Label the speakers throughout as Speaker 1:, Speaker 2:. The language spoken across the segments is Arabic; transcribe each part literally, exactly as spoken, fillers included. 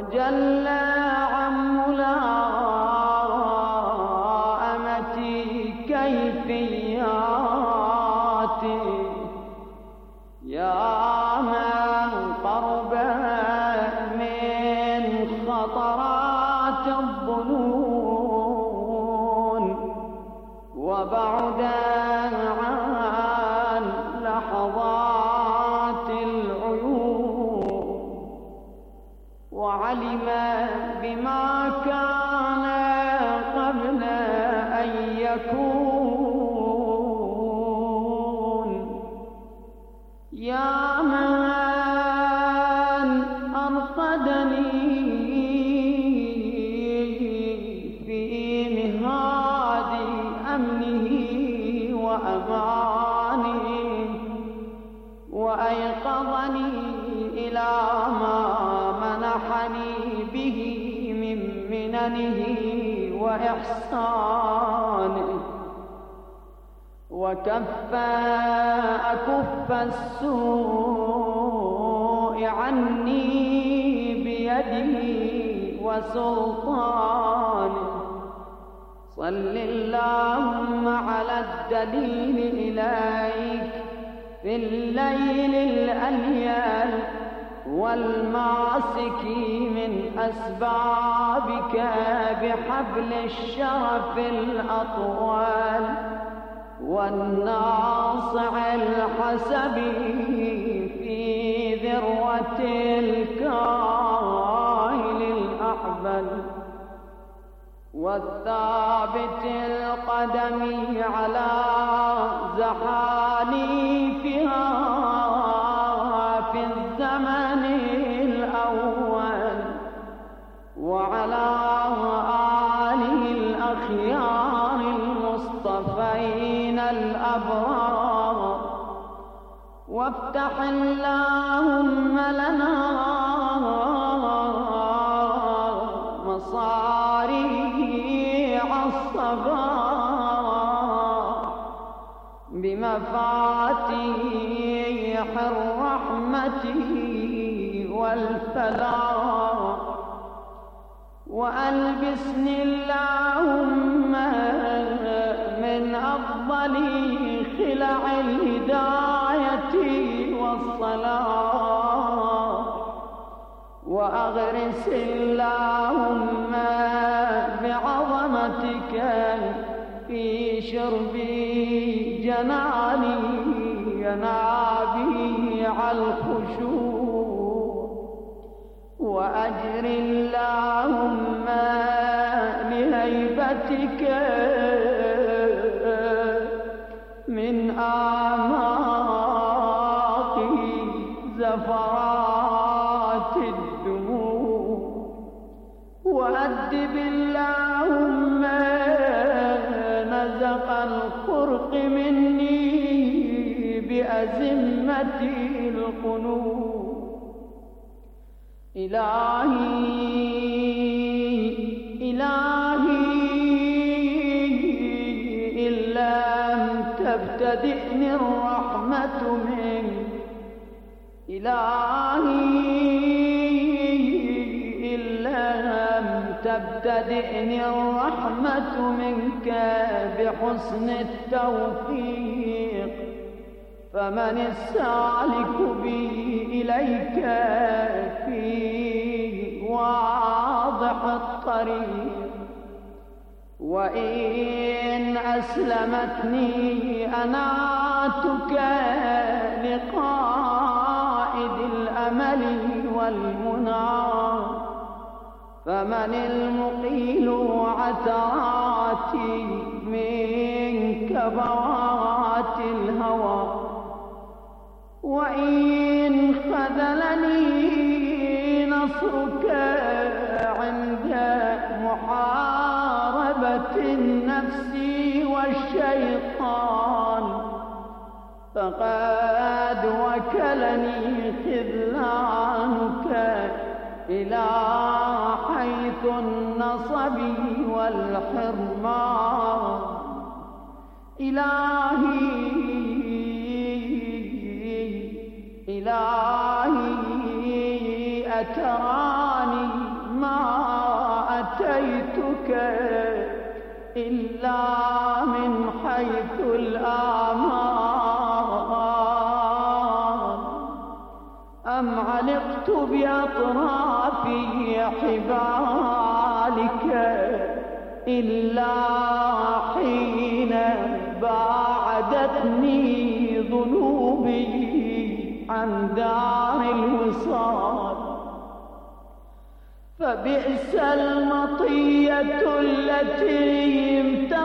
Speaker 1: وجل عن ملائمة كيفياتي يا من قرب من خطرات الظنون وبعد عن لحظات العيون وعلم بما كان قبل أن يكون يا من أرقدني في مهاد أمنه وأمانه وأيقظني إلى ما منحني به من مننه وإحسانه وكف أكف السوء عني بيده وسلطانه صل اللهم على الدليل إليك في الليل الأليل والماسك من أسبابك بحبل الشرف الأطول والناصع الحسب في ذروة الكائن الأحبل والثابت القدم على زحاليفها في الزمن الأول وعلى آله الأخيار المصطفين الأبرار وافتح اللهم لنا مصاريع الصباح بمفاتيح الرحمة والفلاح وألبسني اللهم من أفضل خلع الهداية والصلاح وأغرس اللهم بعظمتك في شرب جناني ينابيع الخشوع وأجر اللهم لهيبتك من آماق زفرات الدموع وأدب اللهم نزق الخرق مني بأزمة القنوط إلهي إلهي إن لم تبتدئني الرحمة منك إلهي إن لم تبتدئني الرحمة منك بحسن التوفيق فمن السالك بي إليك في واضح الطريق وإن أسلمتني أناتك لقائد الأمل والمنى فمن المقيل عثراتي من كبوات الهوى وإن خذلني نصرك عند محاربة النفس والشيطان فقد وكلني خذلانك إلى حيث النصب والحرمان إلهي إلهي تراني ما أتيتك إلا من حيث الآمال، أم علقت بأطراف حبالك إلا حين باعدتني ذنوبي عن دار الوصال. فبئس المطية التي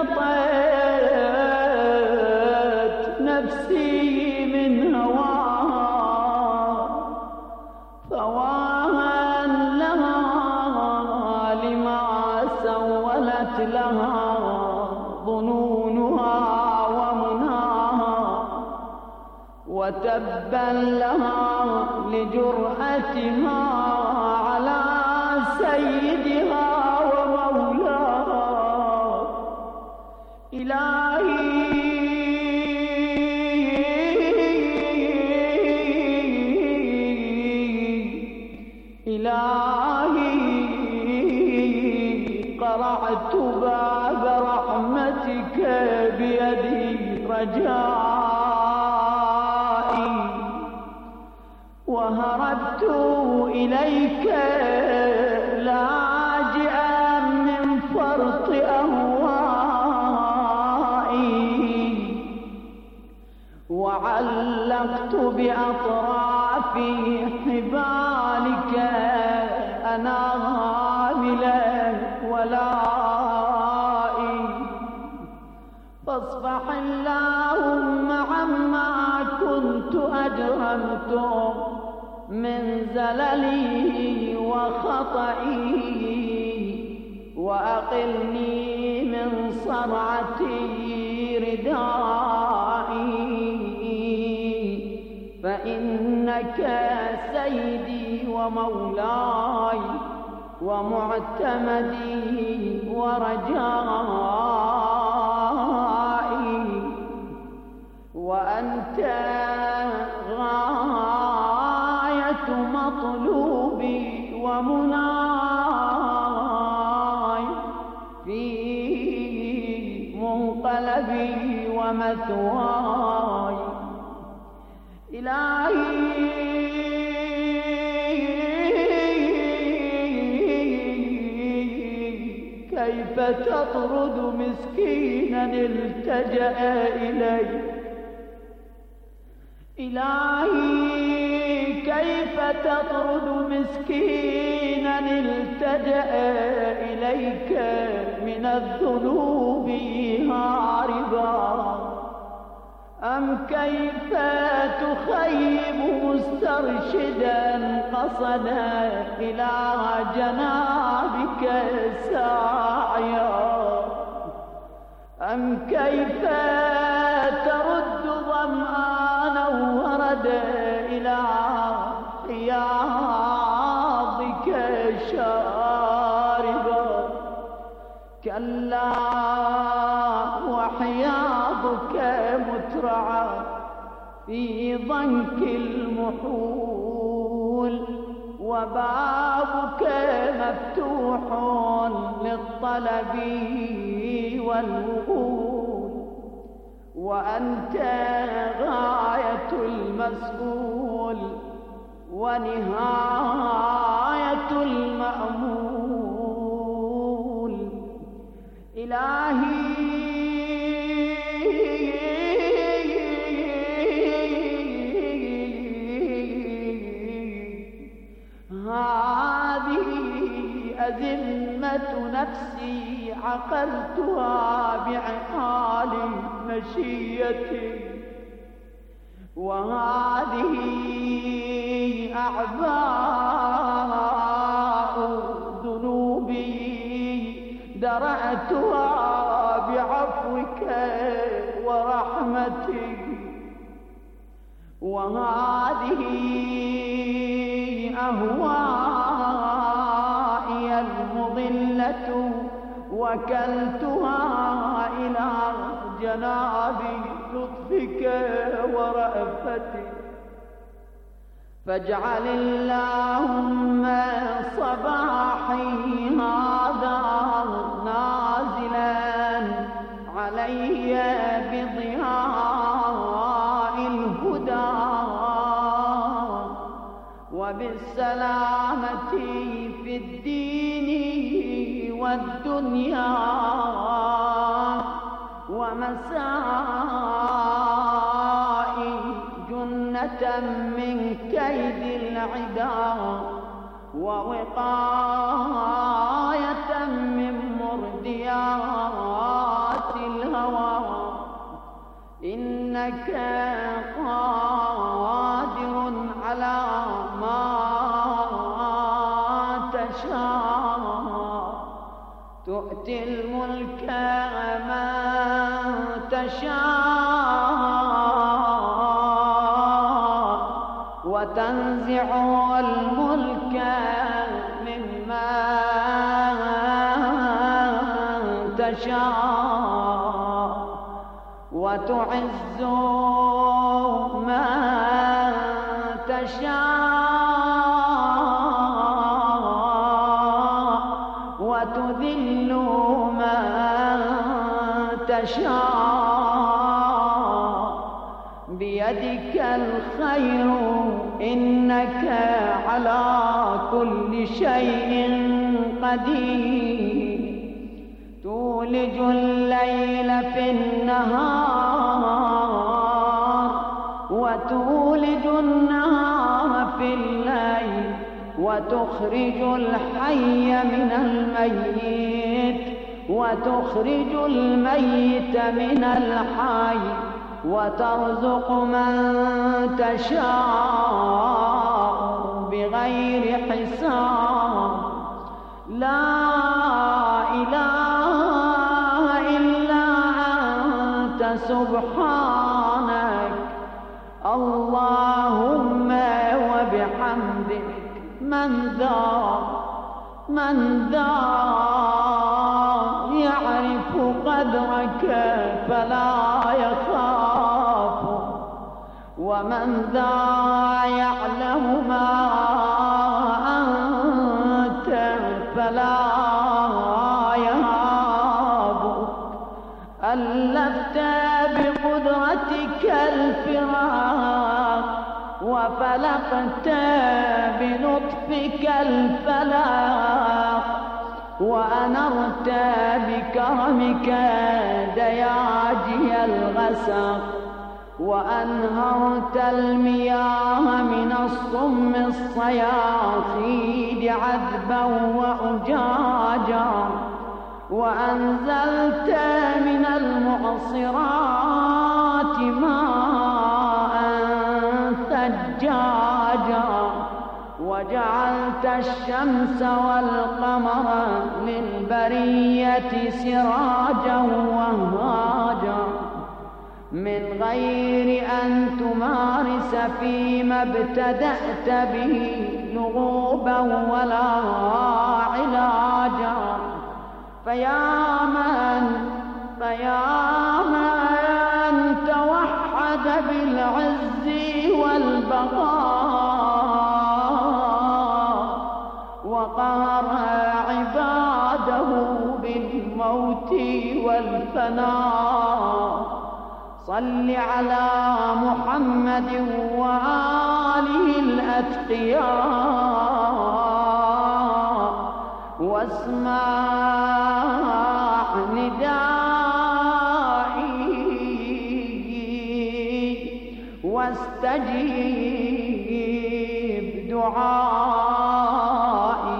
Speaker 1: امتطت نفسي من هواها، فواها لها لما سولت لها ظنونها ومناها، وتبا لها لجرأتها على سيدها ومولاها. إلهي إلهي قرعت باب رحمتك بيدي رجائي، وهربت إليك لاجئا من فرط أهوائي، وعلقت بأطراف حبالك أنامل ولائي. فاصفح اللهم عما كنت أجرمت من زللي وخطئي، وأقلني من صرعتي ردائي، فإنك سيدي ومولاي ومعتمدي ورجائي، وأنت غاية مطلوبي ومناي في منقلبي ومثواي. إلهي كيف تطرد مسكينا التجأ إليك؟ إلهي كيف تطرد مسكينا التجأ إليك من الذنوب هاربا؟ أم كيف تخيب مسترشدا قصد إلى جنابك ساعيا؟ أم كيف ترد ظمآنا ورد إلى حياضك شاربا؟ كلا وحياضك مترعى في ضنك المحول، وبابك مفتوح للطلب والوصول، وأنت غاية المسؤول ونهاية المأمول. إلهي هذه أزمة نفسي عقلتها بعقال مشيتي، وهذه أعباء ذنوبي درأتها بعفوك ورحمتك، وهذه أهوائي المضلة وكلتها إلى جناب لطفك ورأفتك. فاجعل اللهم صباحي هذا نازلا علي بضياء الهدى وبالسلامة في الدين والدنيا ومسائي جنة من كيد العدا ووقاية من مرديات الهوى إنك قادر على ما تشاء تؤتي الملك من تشاء وتنزع الملك ممن تشاء وتعز من تشاء وتذل من تشاء بيدك الخير إنك على كل شيء قدير تولج الليل في النهار وتولج النهار في الليل وتخرج الحي من الميت وتخرج الميت من الحي وترزق من تشاء بغير حساب لا إله إلا أنت سبحانك اللهم وبحمدك من ذا من ذا يعرف قدرك فلا يخاف ومن ذا يعلم ما أنت فلا يهاب ألفت بقدرتك الفراق وفلقت بلطفك الفلاق وأنرت بكرمك دياجي الغسق وأنهرت المياه من الصم الصياصيد عذبا وأجاجا وأنزلت من المعصرات ماء ثجاجا وجعلت الشمس والقمر للبرية سراجا وهاجا من غير أن تمارس فيما ابتدأت به لغوبا ولا علاجا فيا من فيا من توحد بالعز والبقاء وقهر عباده بالموت والفناء صل على محمد وآله الأتقياء واسمع ندائي واستجيب دعائي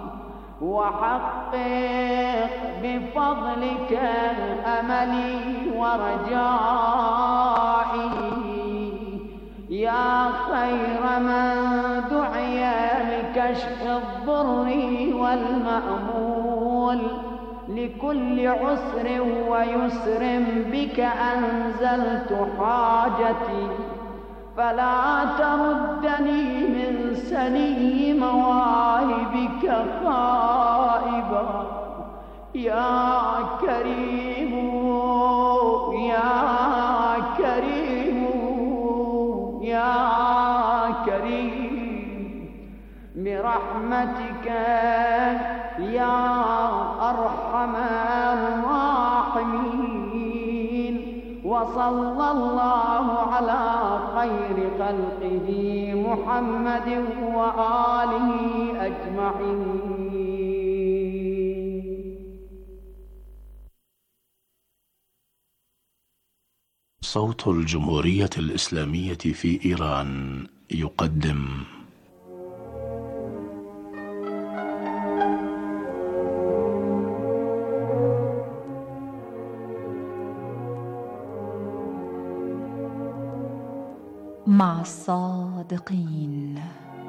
Speaker 1: وحقق بفضلك أملي ورجائي يا خير من دعي لكشف الضر والمأمول لكل عسر ويسر بك أنزلت حاجتي فلا تردني من سني مواهبك خائبا يا كريم يا كريم يا كريم برحمتك يا أرحم الراحمين. وصلى الله على خير خلقه محمد وآله أجمعين.
Speaker 2: صوت الجمهورية الإسلامية في إيران يقدم
Speaker 3: مع الصادقين.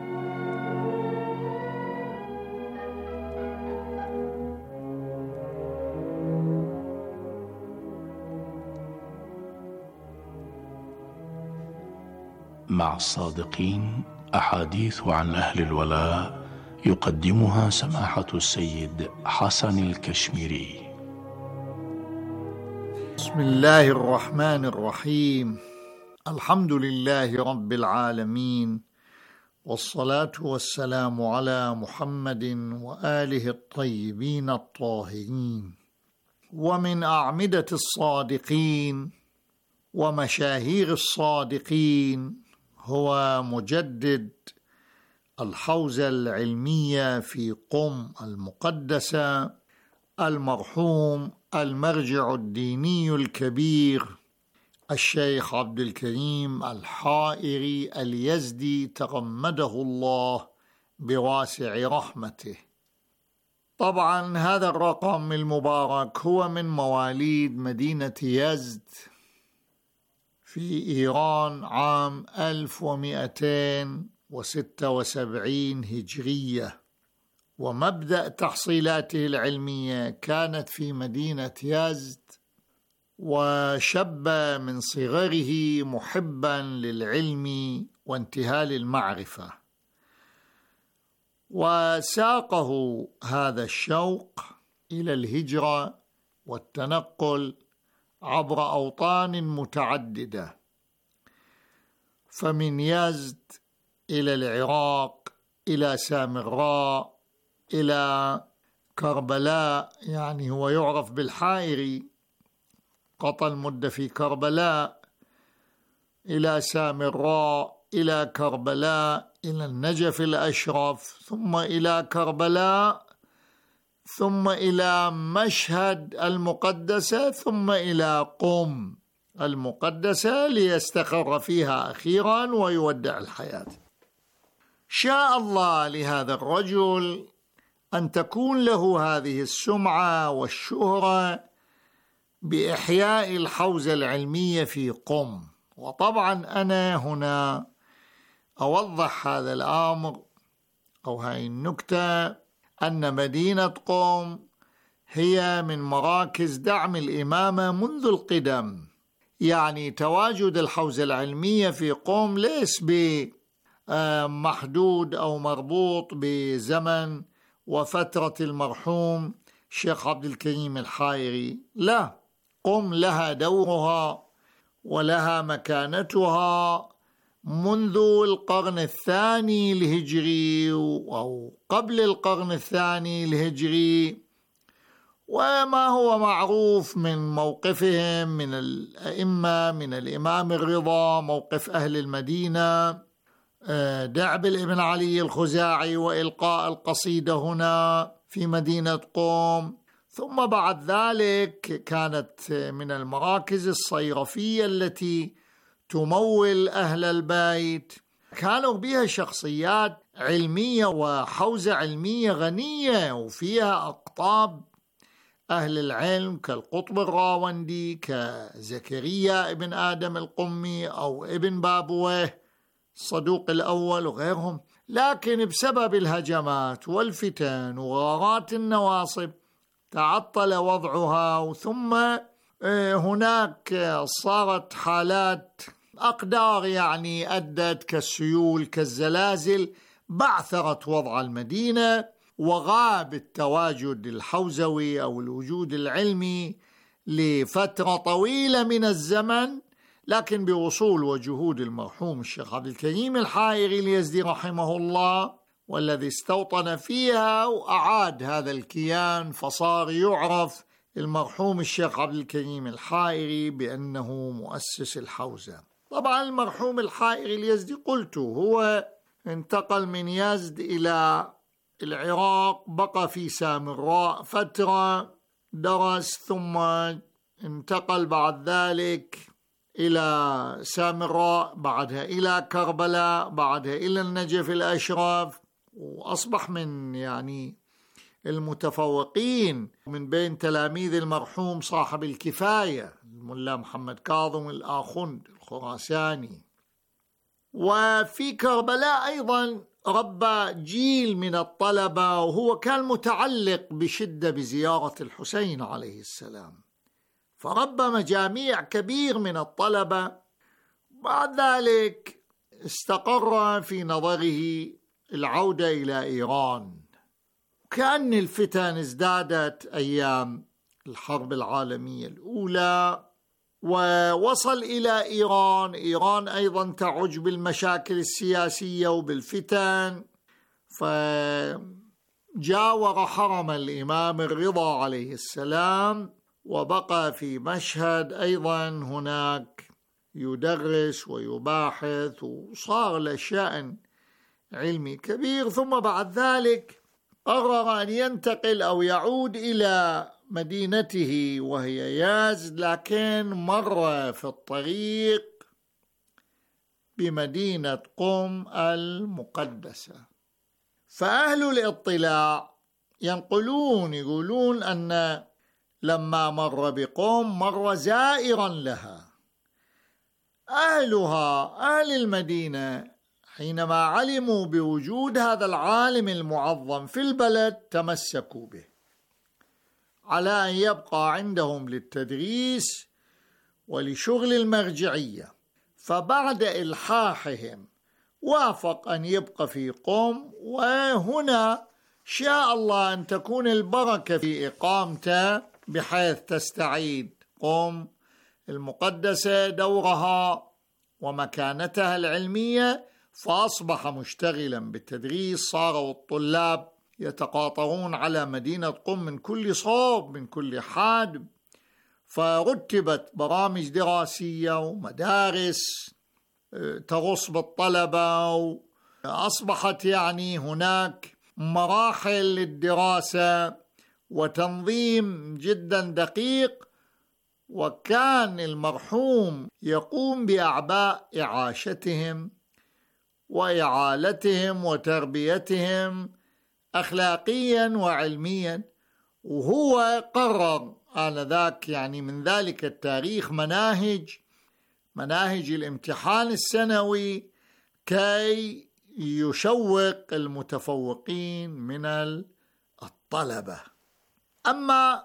Speaker 2: مع الصادقين أحاديث عن أهل الولاء يقدمها سماحة السيد حسن الكشميري.
Speaker 4: بسم الله الرحمن الرحيم. الحمد لله رب العالمين، والصلاة والسلام على محمد وآله الطيبين الطاهرين. ومن أعمدة الصادقين ومشاهير الصادقين هو مجدد الحوزة العلمية في قم المقدسة المرحوم المرجع الديني الكبير الشيخ عبد الكريم الحائري اليزدي تغمده الله بواسع رحمته. طبعا هذا الرقم المبارك هو من مواليد مدينة يزد في إيران عام ألف ومئتين وستة وسبعين هجرية، ومبدأ تحصيلاته العلمية كانت في مدينة يزد، وشب من صغره محبا للعلم وانتهال المعرفة، وساقه هذا الشوق إلى الهجرة والتنقل عبر أوطان متعددة، فمن يزد إلى العراق، إلى سامراء، إلى كربلاء، يعني هو يعرف بالحائري، قضى المدة في كربلاء، إلى سامراء، إلى كربلاء، إلى النجف الأشرف، ثم إلى كربلاء، ثم إلى مشهد المقدسة، ثم إلى قم المقدسة ليستقر فيها أخيرا ويودع الحياة. شاء الله لهذا الرجل أن تكون له هذه السمعة والشهرة بإحياء الحوزة العلمية في قم. وطبعا أنا هنا أوضح هذا الأمر أو هاي النكتة، أن مدينة قم هي من مراكز دعم الإمامة منذ القدم، يعني تواجد الحوزة العلمية في قم ليس بمحدود أو مربوط بزمن وفترة المرحوم الشيخ عبد الكريم الحائري، لا، قم لها دورها ولها مكانتها منذ القرن الثاني الهجري أو قبل القرن الثاني الهجري، وما هو معروف من موقفهم من الأئمة، من الإمام الرضا، موقف أهل المدينة، دعبل ابن علي الخزاعي وإلقاء القصيدة هنا في مدينة قم. ثم بعد ذلك كانت من المراكز الصيرفية التي تمول أهل البيت، كانوا بها شخصيات علمية وحوزة علمية غنية وفيها أقطاب أهل العلم كالقطب الراوندي، كزكريا ابن آدم القمي أو ابن بابويه الصدوق الأول وغيرهم. لكن بسبب الهجمات والفتن وغارات النواصب تعطل وضعها، ثم هناك صارت حالات أقدار يعني أدت كالسيول كالزلازل بعثرت وضع المدينة، وغاب التواجد الحوزوي أو الوجود العلمي لفترة طويلة من الزمن. لكن بوصول وجهود المرحوم الشيخ عبد الكريم الحائري اليزدي رحمه الله والذي استوطن فيها وأعاد هذا الكيان، فصار يعرف المرحوم الشيخ عبد الكريم الحائري بأنه مؤسس الحوزة. طبعا المرحوم الحائري اليزدي قلت هو انتقل من يزد إلى العراق، بقى في سامراء فترة درس، ثم انتقل بعد ذلك إلى سامراء، بعدها إلى كربلاء، بعدها إلى النجف الأشرف، وأصبح من يعني المتفوقين من بين تلاميذ المرحوم صاحب الكفاية الملا محمد كاظم الآخوند الخراساني. وفي كربلاء أيضا ربى جيل من الطلبة، وهو كان متعلق بشدة بزيارة الحسين عليه السلام، فربى مجاميع كبير من الطلبة. بعد ذلك استقر في نظره العودة إلى إيران، كأن الفتن ازدادت أيام الحرب العالمية الأولى، ووصل إلى إيران. إيران أيضا تعج بالمشاكل السياسية وبالفتن، فجاور حرم الإمام الرضا عليه السلام، وبقى في مشهد أيضا هناك يدرس ويباحث، وصار له شأن علمي كبير. ثم بعد ذلك قرر أن ينتقل أو يعود إلى مدينته وهي يزد، لكن مر في الطريق بمدينة قم المقدسة. فأهل الاطلاع ينقلون يقولون أن لما مر بقم مر زائرا لها. أهلها أهل المدينة حينما علموا بوجود هذا العالم المعظم في البلد تمسكوا به على أن يبقى عندهم للتدريس ولشغل المرجعية. فبعد إلحاحهم وافق أن يبقى في قم، وهنا شاء الله أن تكون البركة في إقامته بحيث تستعيد قم المقدسة دورها ومكانتها العلمية، فأصبح مشتغلا بالتدريس. صاروا الطلاب يتقاطرون على مدينة قم من كل صوب من كل حاد، فرتبت برامج دراسية ومدارس تغص بالطلبة، وأصبحت يعني هناك مراحل للدراسة وتنظيم جدا دقيق. وكان المرحوم يقوم بأعباء إعاشتهم وإعالتهم وتربيتهم أخلاقيا وعلميا، وهو قرر آنذاك يعني من ذلك التاريخ مناهج مناهج الامتحان السنوي كي يشوق المتفوقين من الطلبة. أما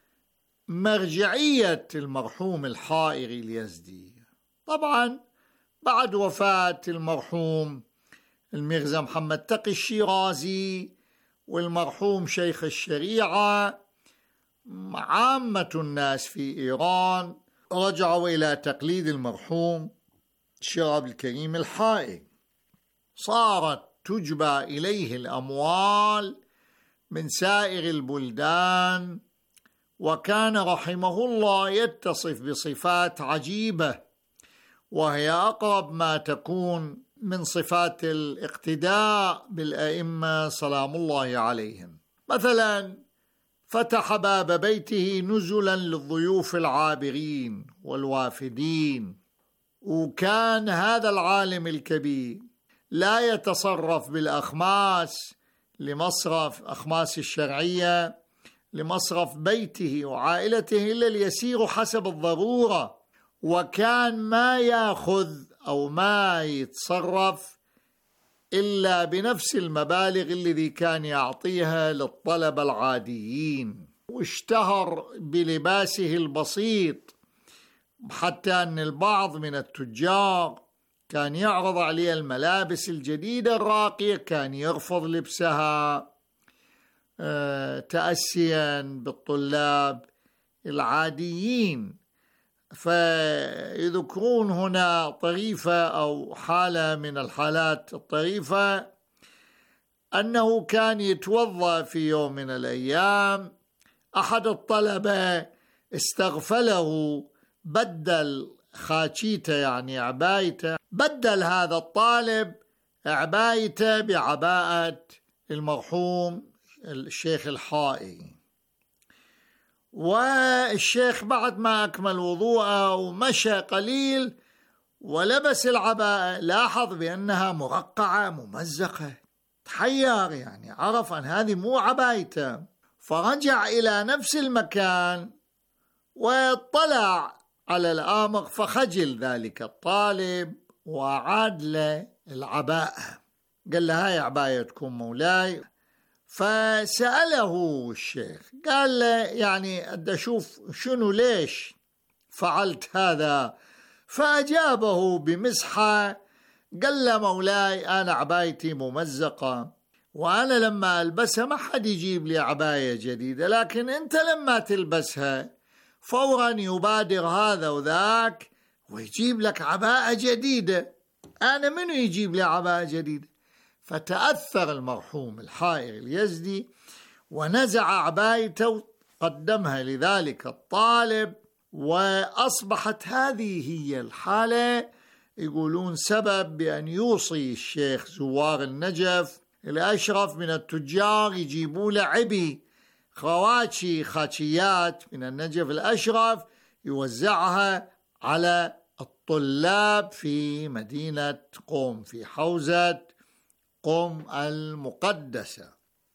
Speaker 4: مرجعية المرحوم الحائري اليزدي، طبعا بعد وفاة المرحوم الميرزا محمد تقي الشيرازي والمرحوم شيخ الشريعة، عامة الناس في إيران رجعوا إلى تقليد المرحوم الشيخ عبد الكريم الحائري. صارت تجبى إليه الأموال من سائر البلدان، وكان رحمه الله يتصف بصفات عجيبة، وهي أقرب ما تكون من صفات الاقتداء بالأئمة سلام الله عليهم. مثلا فتح باب بيته نزلا للضيوف العابرين والوافدين، وكان هذا العالم الكبير لا يتصرف بالأخماس لمصرف أخماس الشرعية لمصرف بيته وعائلته إلا ليسير حسب الضرورة، وكان ما يأخذ أو ما يتصرف إلا بنفس المبالغ الذي كان يعطيها للطلبة العاديين. واشتهر بلباسه البسيط، حتى أن البعض من التجار كان يعرض عليه الملابس الجديدة الراقية كان يرفض لبسها تأسيا بالطلاب العاديين. فيذكرون هنا طريفة أو حالة من الحالات الطريفة، أنه كان يتوضأ في يوم من الأيام، أحد الطلبة استغفله، بدل خاچيته يعني عبايته، بدل هذا الطالب عبايته بعباءة المرحوم الشيخ الحائري. والشيخ بعد ما أكمل وضوءه ومشى قليل ولبس العباءة لاحظ بأنها مرقعة ممزقة، تحير، يعني عرف أن هذه مو عبايته، فرجع إلى نفس المكان واطلع على الآمر، فخجل ذلك الطالب وعاد له العباءة، قال له هاي عبايتكم مولاي. فسأله الشيخ قال له يعني أدى أشوف شنو ليش فعلت هذا، فأجابه بمزحة قال له مولاي أنا عبايتي ممزقة، وأنا لما ألبسها ما حد يجيب لي عباية جديدة، لكن أنت لما تلبسها فورا يبادر هذا وذاك ويجيب لك عباءة جديدة، أنا منو يجيب لي عباءة جديدة؟ فتأثر المرحوم الحائري اليزدي ونزع عبايته وقدمها لذلك الطالب، وأصبحت هذه هي الحالة يقولون سبب بأن يوصي الشيخ زوار النجف الأشرف من التجار يجيبوا له عبي خواتشي خاتشيات من النجف الأشرف يوزعها على الطلاب في مدينة قم، في حوزة قم المقدسة.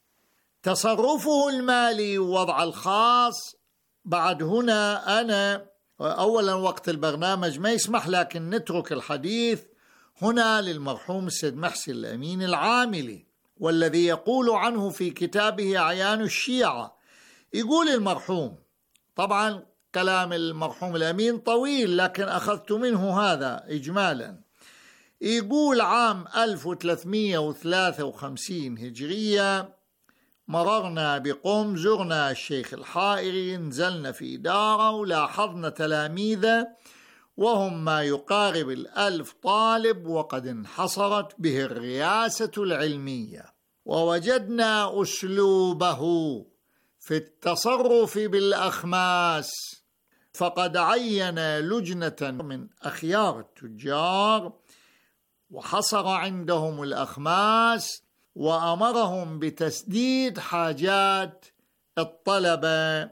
Speaker 4: تصرفه المالي ووضع الخاص، بعد هنا أنا أولا وقت البرنامج ما يسمح، لكن نترك الحديث هنا للمرحوم السيد محسن الأمين العاملي، والذي يقول عنه في كتابه أعيان الشيعة. يقول المرحوم، طبعا كلام المرحوم الأمين طويل لكن أخذت منه هذا إجمالا، يقول عام ألف وثلاثمئة وثلاثة وخمسين هجرية مررنا بقم، زرنا الشيخ الحائري، نزلنا في داره ولاحظنا تلاميذه وهم ما يقارب الألف طالب، وقد انحصرت به الرئاسة العلمية، ووجدنا أسلوبه في التصرف بالأخماس، فقد عين لجنة من أخيار التجار وحصر عندهم الأخماس وأمرهم بتسديد حاجات الطلبة،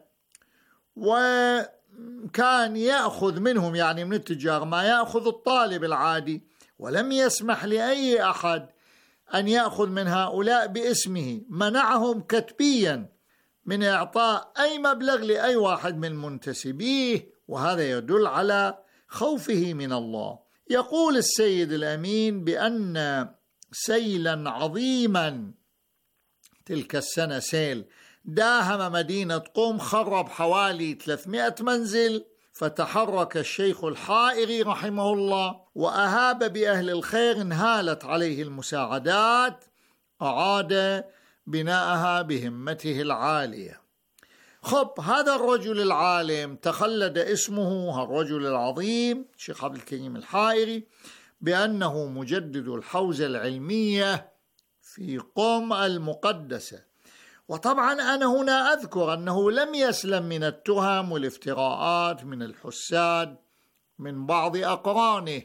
Speaker 4: وكان يأخذ منهم يعني من التجار ما يأخذ الطالب العادي، ولم يسمح لأي أحد أن يأخذ من هؤلاء باسمه، منعهم كتبيا من إعطاء أي مبلغ لأي واحد من منتسبيه، وهذا يدل على خوفه من الله. يقول السيد الأمين بأن سيلا عظيما تلك السنة سيل داهم مدينة قم، خرب حوالي ثلاثمئة منزل، فتحرك الشيخ الحائري رحمه الله وأهاب بأهل الخير، انهالت عليه المساعدات، أعاد بناءها بهمته العالية. خب هذا الرجل العالم تخلد اسمه، الرجل العظيم الشيخ عبد الكريم الحائري، بأنه مجدد الحوزة العلمية في قم المقدسة. وطبعا أنا هنا أذكر أنه لم يسلم من التهم والافتراءات من الحساد من بعض أقرانه،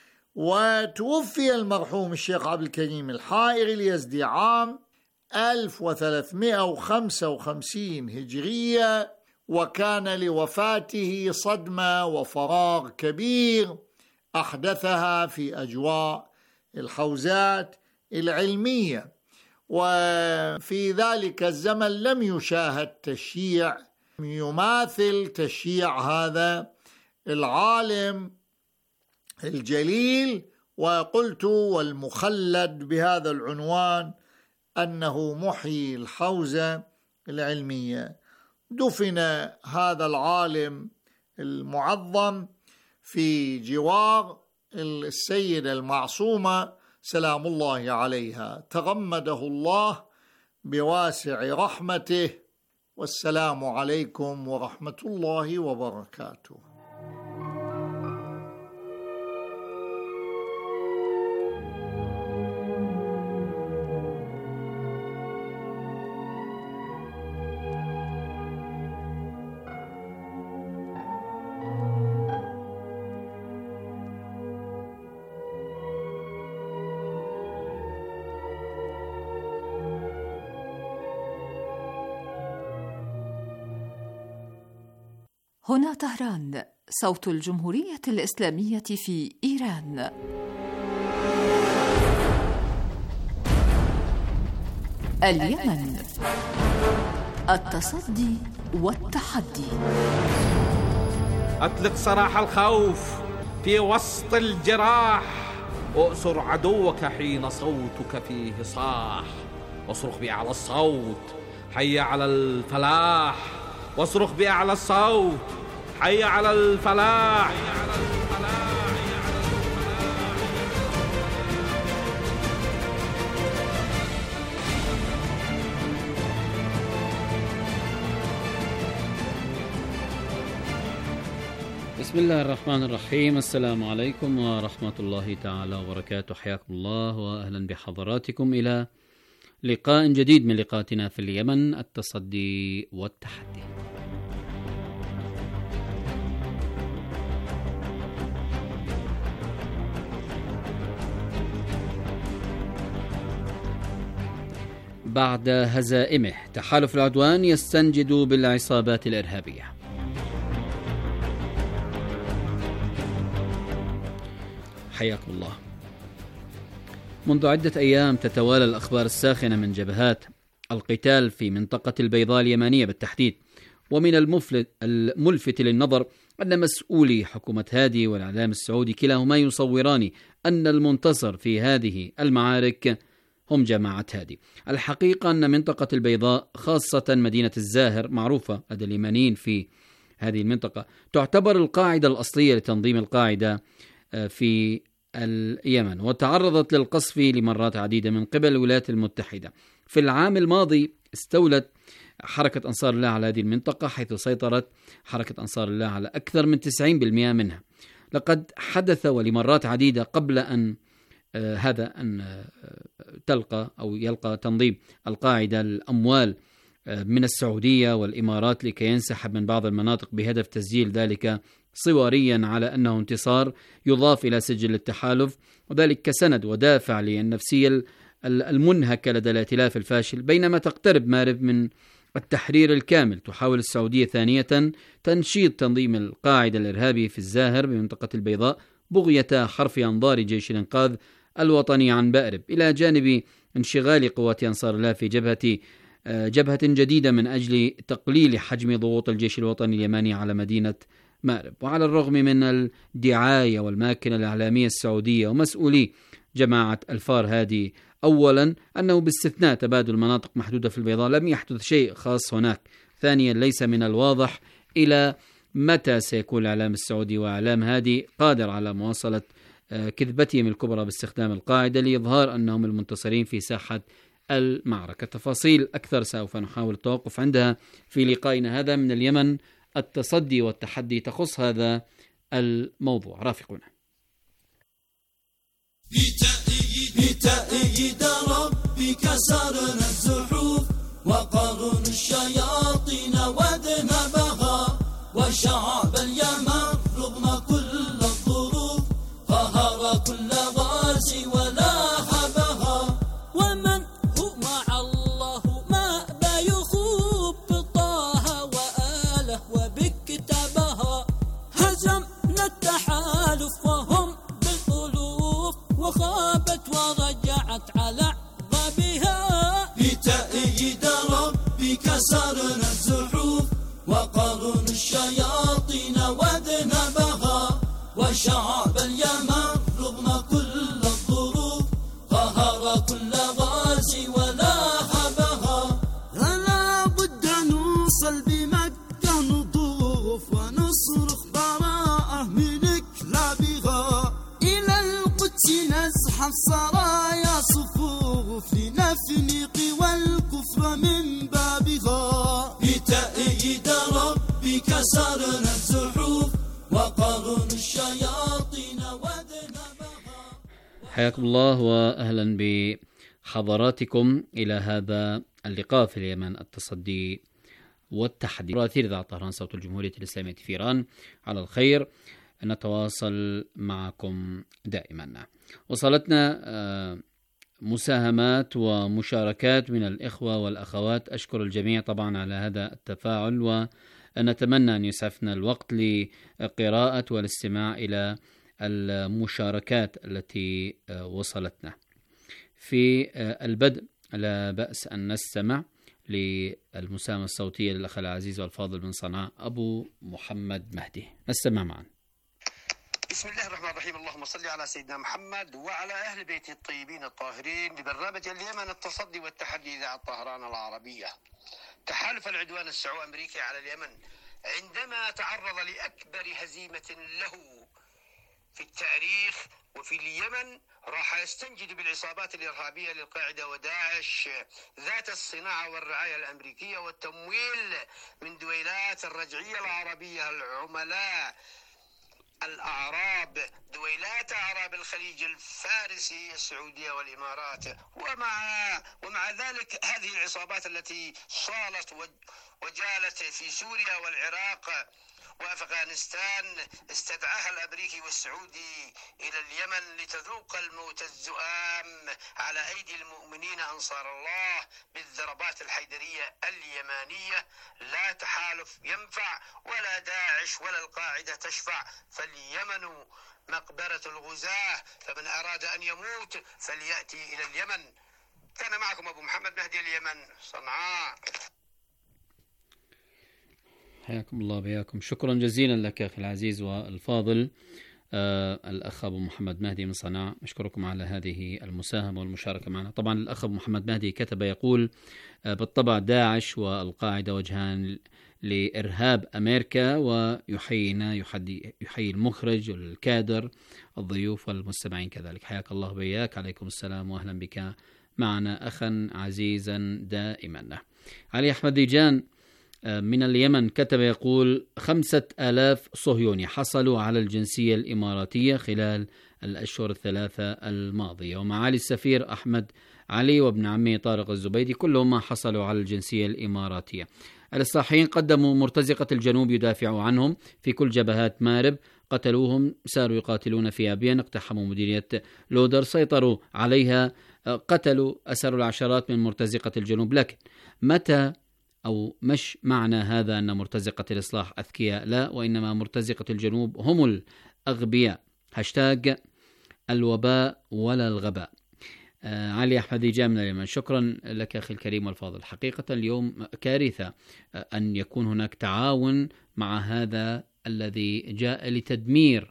Speaker 4: وتوفي المرحوم الشيخ عبد الكريم الحائري اليزدي عام ألف وثلاثمئة وخمسة وخمسين هجرية، وكان لوفاته صدمة وفراغ كبير أحدثها في أجواء الحوزات العلمية. وفي ذلك الزمن لم يشاهد تشييع يماثل تشييع هذا العالم الجليل، وقلت والمخلد بهذا العنوان أنه محيي الحوزة العلمية. دفن هذا العالم المعظم في جوار السيدة المعصومة سلام الله عليها، تغمده الله بواسع رحمته، والسلام عليكم ورحمة الله وبركاته.
Speaker 3: هنا طهران، صوت الجمهورية الإسلامية في إيران. اليمن، التصدي والتحدي.
Speaker 5: أطلق سراح الخوف في وسط الجراح، أؤسر عدوك حين صوتك فيه صاح، واصرخ بأعلى الصوت حي على الفلاح، واصرخ بأعلى الصوت حي على الفلاح.
Speaker 6: بسم الله الرحمن الرحيم. السلام عليكم ورحمة الله تعالى وبركاته. حياكم الله وأهلا بحضراتكم إلى لقاء جديد من لقاءاتنا في اليمن، التصدي والتحدي. بعد هزائمه تحالف العدوان يستنجد بالعصابات الإرهابية. حياكم الله. منذ عدة أيام تتوالى الأخبار الساخنة من جبهات القتال في منطقة البيضاء اليمنية بالتحديد، ومن الملفت للنظر أن مسؤولي حكومة هادي والإعلام السعودي كلاهما يصوران أن المنتصر في هذه المعارك هم جماعة هادي. الحقيقة أن منطقة البيضاء خاصة مدينة الزاهر معروفة لدى اليمنيين في هذه المنطقة، تعتبر القاعدة الأصلية لتنظيم القاعدة في اليمن، وتعرضت للقصف لمرات عديدة من قبل الولايات المتحدة. في العام الماضي استولت حركة أنصار الله على هذه المنطقة، حيث سيطرت حركة أنصار الله على أكثر من تسعين بالمئة منها. لقد حدث ولمرات عديدة قبل أن آه هذا أن آه تلقى أو يلقى تنظيم القاعدة الأموال آه من السعودية والإمارات لكي ينسحب من بعض المناطق بهدف تسجيل ذلك صوريا على أنه انتصار يضاف إلى سجل التحالف، وذلك كسند ودافع للنفسية المنهكة لدى الائتلاف الفاشل. بينما تقترب مارب من التحرير الكامل، تحاول السعودية ثانية تنشيط تنظيم القاعدة الإرهابي في الزاهر بمنطقة البيضاء بغية حرف أنظار جيش الإنقاذ الوطني عن مأرب، إلى جانب انشغال قوات أنصار الله في جبهة جبهة جديدة من أجل تقليل حجم ضغوط الجيش الوطني اليمني على مدينة مأرب. وعلى الرغم من الدعاية والماكنة الإعلامية السعودية ومسؤولي جماعة الفار هادي أولا أنه باستثناء تبادل مناطق محدودة في البيضاء لم يحدث شيء خاص هناك. ثانيا، ليس من الواضح إلى متى سيكون الإعلام السعودي وإعلام هادي قادر على مواصلة كذبتهم الكبرى باستخدام القاعدة لإظهار أنهم المنتصرين في ساحة المعركة. تفاصيل أكثر سوف نحاول التوقف عندها في لقائنا هذا من اليمن، التصدي والتحدي، تخص هذا الموضوع. رافقونا.
Speaker 7: بتأييد ربي كسرنا الزحوف، وقرن الشياطين واذنبها، وشعب اليمن رغم كل الظروف قهر كل غازي ولاهبها. ومن هو مع الله ما لا يخوب بطه وآله وبكتابها. هزمنا التحالف وهم بالألوف، وخابت ورجعت على عقبها. بتأييد ربي كسرنا الزحوف، وقرن الشياطين واذنبها، وشعب اليمن رغم كل الظروف قهر كل غازي ولاهبها. فلا بد نوصل بمكة نضوف، ونصرخ براءة من كلابها، إلى القدس نزحف سرايا صفوف، لنفني قوى الكفر من بابها. بتأييد ربي كسرنا الزحوف، وقرن الشياطين واذنبها.
Speaker 6: حياكم الله وأهلا بحضراتكم إلى هذا اللقاء في اليمن، التصدي والتحدي. رأثير إذاعة طهران صوت الجمهورية الإسلامية في إيران، على الخير نتواصل معكم دائما. وصلتنا مساهمات ومشاركات من الإخوة والأخوات، أشكر الجميع طبعا على هذا التفاعل نتمنى أن يسعفنا الوقت لقراءة والاستماع إلى المشاركات التي وصلتنا. في البدء لا بأس أن نستمع للمساهمة الصوتية للأخ العزيز والفاضل من صنعاء أبو محمد مهدي. نستمع معا.
Speaker 8: بسم الله الرحمن الرحيم. اللهم صل على سيدنا محمد وعلى أهل بيته الطيبين الطاهرين. لبرنامج اليمن التصدي والتحدي إذاعة طهران العربية. تحالف العدوان السعودي الأمريكي على اليمن عندما تعرض لأكبر هزيمة له في التاريخ وفي اليمن راح يستنجد بالعصابات الإرهابية للقاعدة وداعش ذات الصناعة والرعاية الأمريكية والتمويل من دويلات الرجعية العربية العملاء الأعراب، دويلات أعراب الخليج الفارسي السعودية والإمارات. ومع ومع ذلك هذه العصابات التي صالت وجالت في سوريا والعراق وأفغانستان استدعاها الأمريكي والسعودي إلى اليمن لتذوق الموت الزؤام على أيدي المؤمنين أنصار الله بالضربات الحيدرية اليمانية. لا تحالف ينفع ولا داعش ولا القاعدة تشفع، فاليمن مقبرة الغزاة، فمن أراد أن يموت فليأتي إلى اليمن. كان معكم أبو محمد مهدي، اليمن، صنعاء.
Speaker 6: حياكم الله بياكم. شكرا جزيلا لك أخي العزيز والفاضل آه الأخ أبو محمد مهدي من صنعاء. أشكركم على هذه المساهمة والمشاركة معنا. طبعا الأخ أبو محمد مهدي كتب يقول آه بالطبع داعش والقاعدة وجهان لإرهاب أمريكا، ويحيينا يحيي المخرج والكادر الضيوف والمستمعين كذلك. حياك الله بياك. عليكم السلام وأهلا بك معنا أخا عزيزا دائما. علي أحمد ديجان من اليمن كتب يقول خمسة آلاف صهيوني حصلوا على الجنسية الإماراتية خلال الأشهر الثلاثة الماضية، ومعالي السفير أحمد علي وابن عمه طارق الزبيدي كلهم حصلوا على الجنسية الإماراتية. الإصلاحيين قدموا مرتزقة الجنوب يدافعوا عنهم في كل جبهات مارب، قتلوهم، ساروا يقاتلون في أبين، اقتحموا مديرية لودر، سيطروا عليها، قتلوا، أسروا العشرات من مرتزقة الجنوب. لكن متى أو مش معنى هذا أن مرتزقة الإصلاح أذكياء؟ لا، وإنما مرتزقة الجنوب هم الأغبياء. هاشتاج الوباء ولا الغباء. آه علي أحمد ديجان من اليمن. شكرا لك أخي الكريم والفاضل. حقيقة اليوم كارثة آه أن يكون هناك تعاون مع هذا الذي جاء لتدمير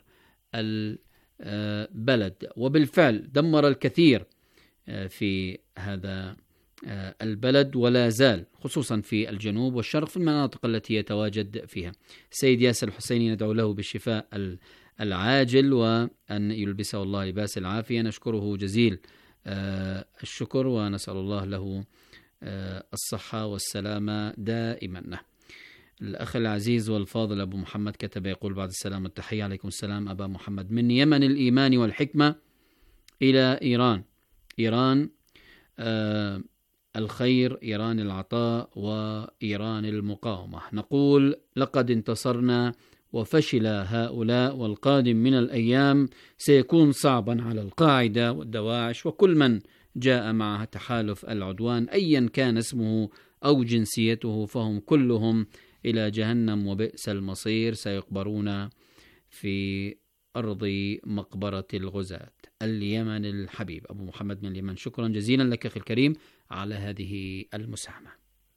Speaker 6: البلد، وبالفعل دمر الكثير آه في هذا البلد ولا زال، خصوصا في الجنوب والشرق في المناطق التي يتواجد فيها. السيد ياسر الحسيني ندعو له بالشفاء العاجل وأن يلبسه الله لباس العافية. نشكره جزيل الشكر ونسأل الله له الصحة والسلامة دائما. الأخ العزيز والفاضل أبو محمد كتب يقول بعد السلام والتحية. عليكم السلام أبا محمد. من يمن الإيمان والحكمة إلى إيران. إيران آه الخير، إيران العطاء، وإيران المقاومة. نقول لقد انتصرنا وفشل هؤلاء، والقادم من الأيام سيكون صعبا على القاعدة والدواعش وكل من جاء مع تحالف العدوان أيا كان اسمه أو جنسيته، فهم كلهم إلى جهنم وبئس المصير، سيقبرون في أرض مقبرة الغزاة. اليمن الحبيب أبو محمد من اليمن. شكرا جزيلا لك أخي الكريم على هذه المساهمة.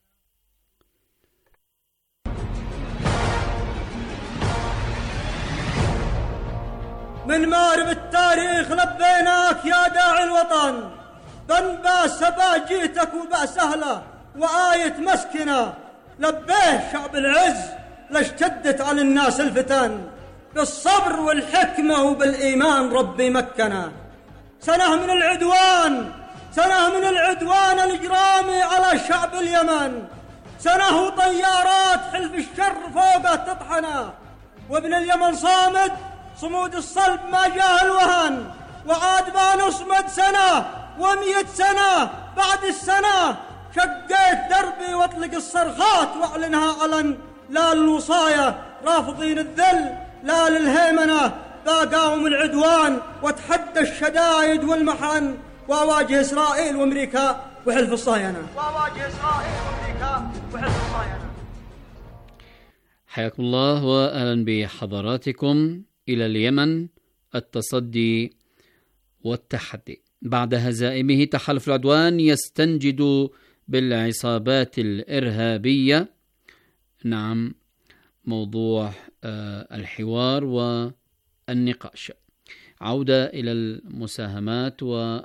Speaker 9: من مارب التاريخ لبيناك يا داعي الوطن، بنباس سباجيتك وبأس أهله وآية مسكنة، لبيه شعب العز لاشتدت على الناس الفتن، بالصبر والحكمة وبالإيمان ربي مكنا. سنة من العدوان، سنة من العدوان الإجرامي على شعب اليمن، سنة وطيارات حلف الشر فوقه تطحنا، وابن اليمن صامد صمود الصلب ما جاه الوهن، وعاد ما نصمد سنة ومية سنة بعد السنة، شقيت دربي واطلق الصرخات واعلنها علن، لا للوصاية رافضين الذل، لا للهيمنة باقاوم العدوان وتحدى الشدائد والمحن، وأواجه إسرائيل وأمريكا وحلف الصهاينة، وأواجه إسرائيل وأمريكا وحلف الصهاينة.
Speaker 6: حياكم الله وأهلا بحضراتكم إلى اليمن. التصدي والتحدي بعد هزائمه تحالف العدوان يستنجد بالعصابات الإرهابية. نعم، موضوع الحوار والنقاش. عودة إلى المساهمات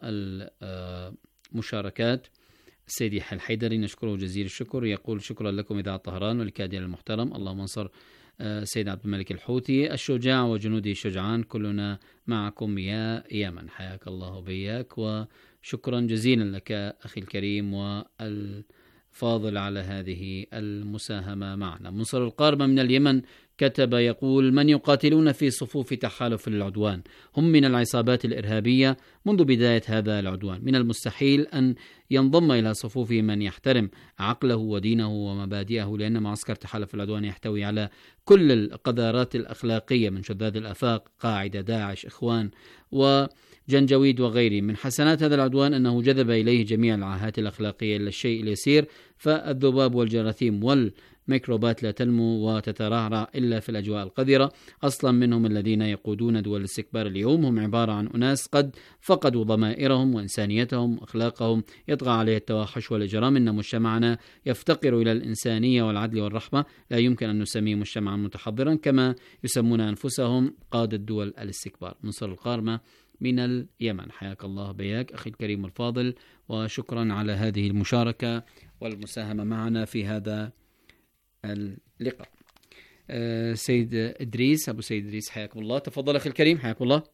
Speaker 6: والمشاركات. السيد يحيى الحيدري نشكره جزيل الشكر، يقول شكرا لكم إذاعة طهران والكادر المحترم، اللهم انصر سيد عبد الملك الحوثي الشجاع وجنوده الشجعان، كلنا معكم يا يمن. حياك الله بياك وشكرا جزيلا لك أخي الكريم والفاضل على هذه المساهمة معنا. منصر القارمة من اليمن كتب يقول: من يقاتلون في صفوف تحالف العدوان هم من العصابات الإرهابية منذ بداية هذا العدوان. من المستحيل أن ينضم إلى صفوف من يحترم عقله ودينه ومبادئه، لأن معسكر تحالف العدوان يحتوي على كل القذارات الأخلاقية من شذاذ الآفاق، قاعدة، داعش، إخوان وجنجويد وغيره. من حسنات هذا العدوان أنه جذب إليه جميع العاهات الأخلاقية إلا الشيء اليسير، فالذباب والجراثيم والميكروبات لا تنمو وتترعرع إلا في الأجواء القذرة. أصلا منهم الذين يقودون دول الاستكبار اليوم هم عبارة عن أناس قد فقدوا ضمائرهم وإنسانيتهم وأخلاقهم، يطغى عليه التوحش والإجرام. إن مجتمعنا يفتقر إلى الإنسانية والعدل والرحمة، لا يمكن أن نسميه مجتمعا متحضرا كما يسمون أنفسهم قادة دول الاستكبار. منصر القارمة من اليمن، حياك الله بياك أخي الكريم الفاضل، وشكرا على هذه المشاركة والمساهمة معنا في هذا اللقاء. أه سيد إدريس، أبو سيد إدريس، حياكم الله. تفضل أخي الكريم، حياكم الله.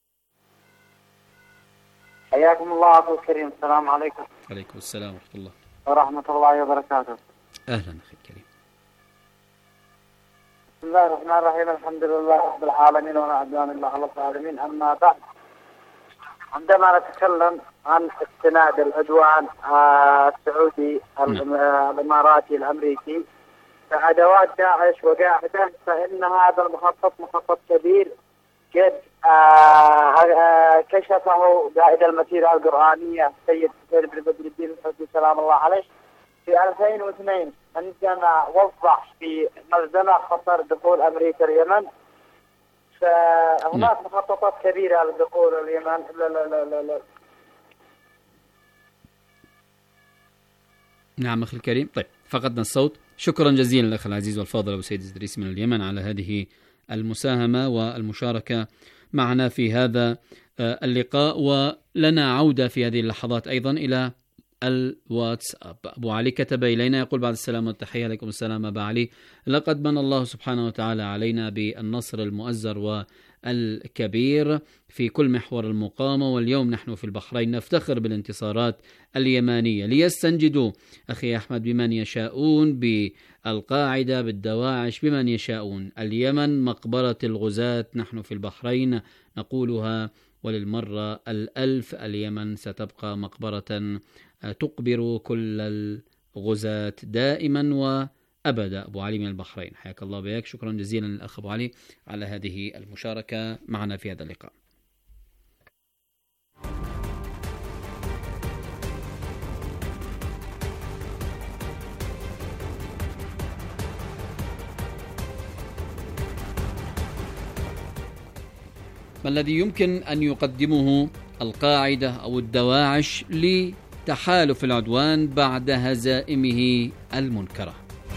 Speaker 10: حياكم الله أخي الكريم، السلام عليكم.
Speaker 6: عليكم السلام ورحمة الله
Speaker 10: ورحمة الله وبركاته.
Speaker 6: أهلا أخي الكريم.
Speaker 10: بسم الله الرحمن الرحيم، الحمد لله رب العالمين ولا عدوان إلا على الظالمين. أما بعد، عندما نتكلم عن استناد العدوان السعودي الإماراتي الأمريكي كأدوات داعش وقاعدة، فإن هذا المخطط مخطط كبير قد كشفه قائد المسيرة القرآنية السيد حسين بن بدر الدين الحوثي سلام الله عليه في ألفين واثنين، عندما وضح في ملزمة خطر دخول أمريكا اليمن. فهناك مخططات كبيرة لدخول اليمن. لا لا لا لا لا.
Speaker 6: نعم أخي الكريم. طيب، فقدنا الصوت. شكرا جزيلا لك العزيز والفاضل أبو سيد إدريس من اليمن على هذه المساهمة والمشاركة معنا في هذا اللقاء. ولنا عودة في هذه اللحظات أيضا إلى الواتساب. أبو علي كتب إلينا يقول: بعد السلام والتحية. عليكم السلام أبا علي. لقد من الله سبحانه وتعالى علينا بالنصر المؤزر والكبير في كل محور المقاومة، واليوم نحن في البحرين نفتخر بالانتصارات اليمانية. ليستنجدوا أخي أحمد بمن يشاءون، بالقاعدة، بالدواعش، بمن يشاءون. اليمن مقبرة الغزاة، نحن في البحرين نقولها وللمرة الألف، اليمن ستبقى مقبرة تقبر كل الغزاة دائما وأبدا. أبو علي من البحرين، حياك الله بيك. شكرا جزيلا للأخ أبو علي على هذه المشاركة معنا في هذا اللقاء. ما الذي يمكن أن يقدمه القاعدة أو الدواعش لتحالف العدوان بعد هزائمه المنكرة؟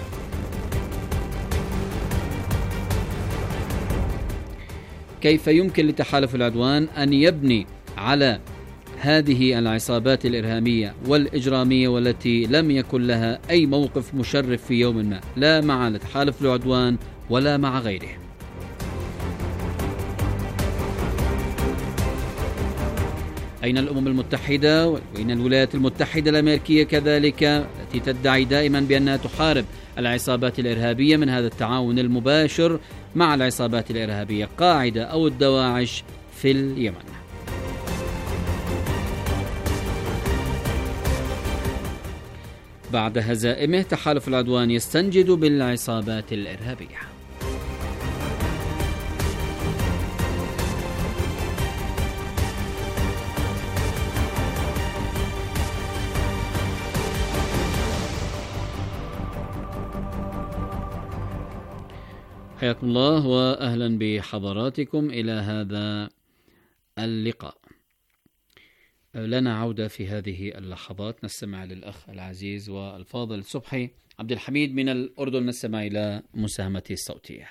Speaker 6: كيف يمكن لتحالف العدوان أن يبني على هذه العصابات الإرهابية والإجرامية والتي لم يكن لها أي موقف مشرف في يوم ما، لا مع تحالف العدوان ولا مع غيره؟ أين الأمم المتحدة وأين الولايات المتحدة الأمريكية كذلك التي تدعي دائما بأنها تحارب العصابات الإرهابية من هذا التعاون المباشر مع العصابات الإرهابية، قاعدة أو الدواعش في اليمن؟ بعد هزائمه تحالف العدوان يستنجد بالعصابات الإرهابية. حياكم الله وأهلا بحضراتكم إلى هذا اللقاء. لنا عودة في هذه اللحظات، نستمع للأخ العزيز والفاضل صبحي عبد الحميد من الأردن، نستمع إلى مساهمته الصوتية.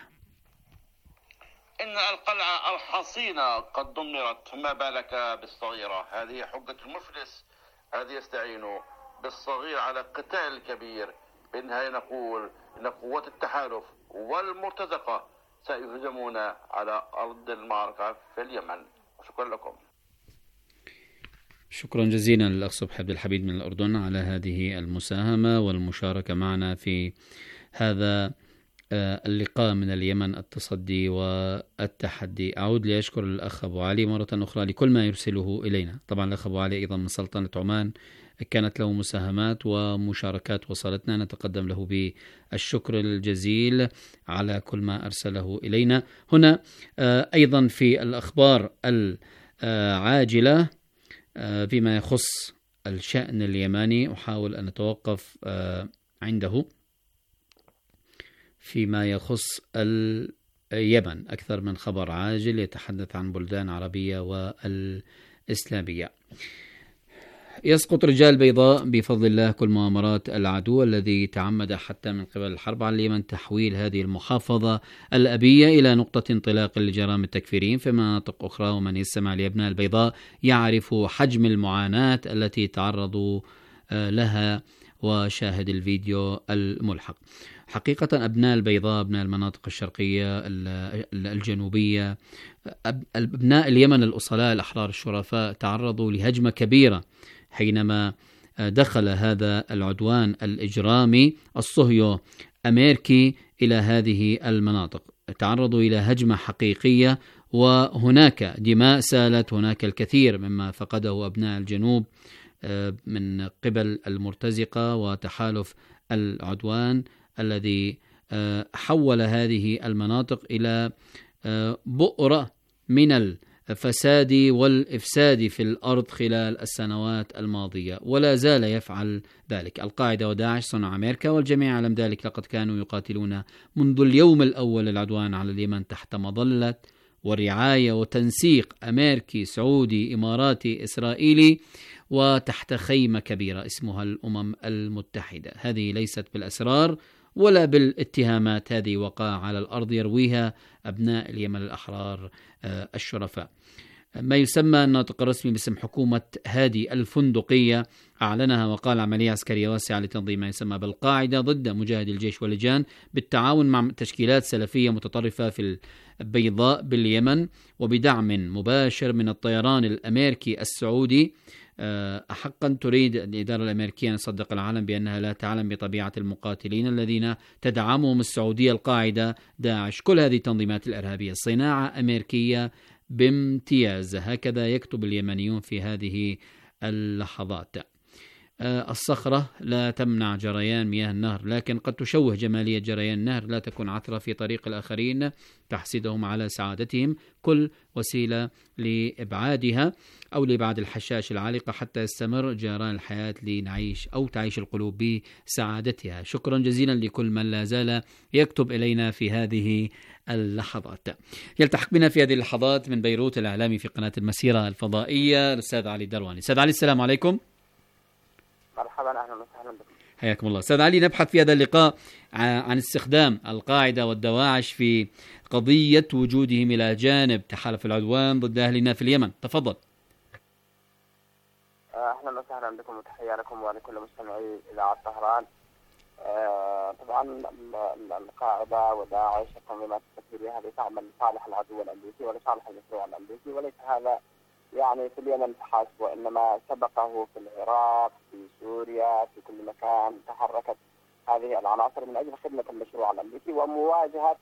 Speaker 8: إن القلعة أو حصينة قد دمرت، فما بالك بالصغيرة؟ هذه حجة المفلس، هذه يستعين بالصغير على قتال الكبير. بالنهاية نقول إن قوات التحالف والمرتزقة سيهزمون على أرض المعركة في اليمن. شكرا لكم.
Speaker 6: شكرا جزيلا للأخ صبحي عبد الحميد من الأردن على هذه المساهمة والمشاركة معنا في هذا اللقاء من اليمن، التصدي والتحدي. أعود لأشكر الأخ أبو علي مرة أخرى لكل ما يرسله إلينا. طبعا الأخ أبو علي أيضا من سلطنة عمان كانت له مساهمات ومشاركات وصلتنا، نتقدم له بالشكر الجزيل على كل ما أرسله إلينا. هنا أيضا في الأخبار العاجلة فيما يخص الشأن اليماني، أحاول أن أتوقف عنده فيما يخص اليمن. أكثر من خبر عاجل يتحدث عن بلدان عربية والإسلامية. يسقط رجال بيضاء بفضل الله كل مؤامرات العدو الذي تعمد حتى من قبل الحرب على اليمن تحويل هذه المحافظة الأبية إلى نقطة انطلاق لجرائم التكفيرين في مناطق أخرى. ومن يستمع لأبناء البيضاء يعرف حجم المعاناة التي تعرضوا لها وشاهد الفيديو الملحق. حقيقة أبناء البيضاء، أبناء المناطق الشرقية الجنوبية، أبناء اليمن الأصلاء الأحرار الشرفاء تعرضوا لهجمة كبيرة حينما دخل هذا العدوان الإجرامي الصهيو أمريكي إلى هذه المناطق. تعرضوا إلى هجمة حقيقية وهناك دماء سالت، هناك الكثير مما فقده أبناء الجنوب من قبل المرتزقة وتحالف العدوان الذي حول هذه المناطق إلى بؤرة من الفساد والإفساد في الأرض خلال السنوات الماضية، ولا زال يفعل ذلك. القاعدة وداعش صنع أمريكا والجميع يعلم ذلك، لقد كانوا يقاتلون منذ اليوم الأول العدوان على اليمن تحت مظلة ورعاية وتنسيق أمريكي سعودي إماراتي إسرائيلي، وتحت خيمة كبيرة اسمها الأمم المتحدة. هذه ليست بالأسرار ولا بالاتهامات، هذه وقع على الأرض يرويها أبناء اليمن الأحرار الشرفاء. ما يسمى الناطق الرسمي باسم حكومة هادي الفندقية أعلنها وقال عملية عسكرية واسعة لتنظيم ما يسمى بالقاعدة ضد مجاهدي الجيش واللجان بالتعاون مع تشكيلات سلفية متطرفة في البيضاء باليمن وبدعم مباشر من الطيران الأمريكي السعودي. أحقا تريد الإدارة الأمريكية أن تصدق العالم بأنها لا تعلم بطبيعة المقاتلين الذين تدعمهم السعودية القاعدة داعش. كل هذه التنظيمات الإرهابية صناعة أمريكية بامتياز، هكذا يكتب اليمنيون في هذه اللحظات. الصخرة لا تمنع جريان مياه النهر، لكن قد تشوه جمالية جريان النهر، لا تكون عثرة في طريق الآخرين تحسدهم على سعادتهم. كل وسيلة لإبعادها أو لإبعاد الحشائش العالقة حتى يستمر جريان الحياة لنعيش أو تعيش القلوب بسعادتها. شكرا جزيلا لكل من لا زال يكتب إلينا في هذه اللحظات. يلتحق بنا في هذه اللحظات من بيروت الإعلامي في قناة المسيرة الفضائية الأستاذ علي الدرواني. أستاذ علي السلام عليكم.
Speaker 10: مرحبا، أهلا وسهلا بكم.
Speaker 6: حياكم الله. أستاذ علي، نبحث في هذا اللقاء عن استخدام القاعدة والدواعش في قضية وجودهم إلى جانب تحالف العدوان ضد أهلنا في اليمن. تفضل.
Speaker 10: أهلا وسهلا بكم وتحية لكم ولكل مستمعي إذاعة طهران. طبعا القاعدة وداعش التنظيمات التكفيرية هذه تعمل لصالح العدو الأمريكي ولصالح المشروع الأمريكي، وليس هذا يعني في اليمن فحسب، وإنما سبقه في العراق، في سوريا، في كل مكان تحركت هذه العناصر من أجل خدمة المشروع الأمريكي ومواجهة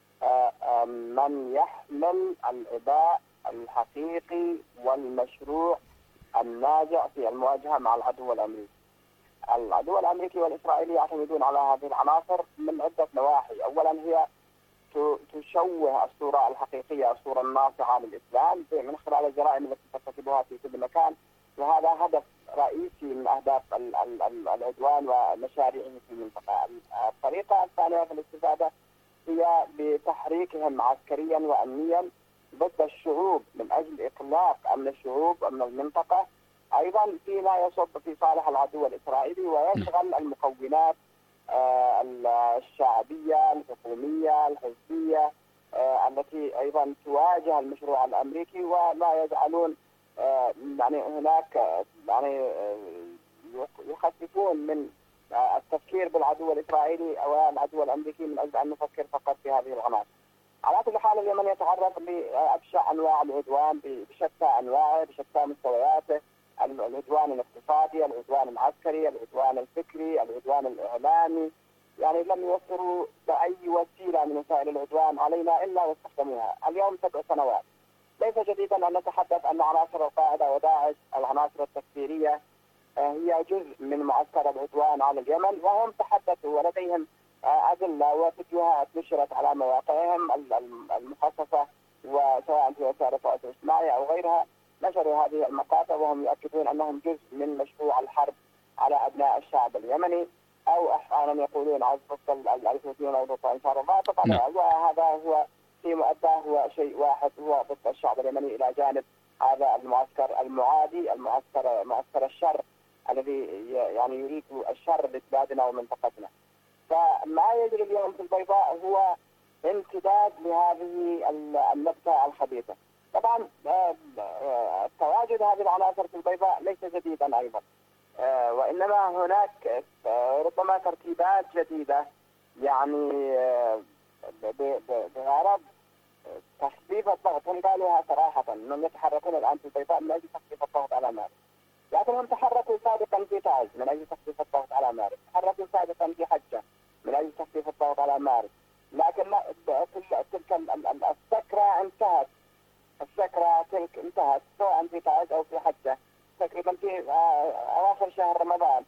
Speaker 10: من يحمل الإباء الحقيقي والمشروع الناجع في المواجهة مع العدو الأمريكي. العدو الأمريكي والإسرائيلي يعتمدون على هذه العناصر من عدة نواحي. أولا هي تشوه الصورة الحقيقية، الصورة الناصعة للإسلام من خلال الجرائم التي ترتكبها في كل مكان، وهذا هدف رئيسي من أهداف العدوان ومشاريعه في المنطقة. الطريقة الثانية في الاستفادة هي بتحريكهم عسكريا وأمنيا ضد الشعوب من أجل إقلاق أمن الشعوب وأمن المنطقة، أيضا فيما يصب في صالح العدو الإسرائيلي ويشغل المكونات الشعبية الحكومية الحزبية التي أيضا تواجه المشروع الأمريكي، وما يجعلون يعني هناك يعني يخففون من التفكير بالعدو الإسرائيلي أو العدو الأمريكي من أجل أن نفكر فقط في هذه العناصر. على كل حال اليمن يتعرض لأبشع أنواع العدوان بشتى أنواعه بشتى مستوياته، العدوان الاقتصادي، العدوان العسكري، العدوان الفكري، العدوان الإعلامي، يعني لم يوفروا بأي وسيلة من وسائل العدوان علينا إلا واستخدموها. اليوم سبع سنوات ليس جديدا أن نتحدث أن عناصر القاعدة وداعش العناصر التكفيرية هي جزء من معسكر العدوان على اليمن، وهم تحدثوا ولديهم أدلة وفيديوهات نشرت على مواقعهم المخصصة وسواء في وسائل التواصل الاجتماعي أو غيرها، نشروا هذه المقاطع وهم يؤكدون أنهم جزء من مشروع الحرب على أبناء الشعب اليمني، أو أحيانا يقولون عز ضد الحوثيين أو ضد أنصار الله. طبعا وهذا هو في مؤداه هو شيء واحد، هو ضد الشعب اليمني إلى جانب هذا المعسكر المعادي، المعسكر معسكر الشر الذي يعني يريد الشر لبلادنا ومنطقتنا. فما يجري اليوم في البيضاء هو امتداد لهذه النبتة الخبيثة. طبعا تواجد هذه العناصر في البيضاء ليس جديدا أيضا، وإنما هناك ربما ترتيبات جديدة يعني بغرض تخفيف الضغط. هم قالوها صراحة أنهم يتحركون الآن في البيضاء من أجل تخفيف الضغط على مارس، لكنهم تحركوا سابقا في تعز من أجل تخفيف الضغط على مارس، تحركوا سابقا في حجة من أجل تخفيف الضغط على مارس، لكن تلك السكرة انتهت، السكرة تلك انتهت سواء في تعز أو في حجة تقريبا في أواخر شهر رمضان،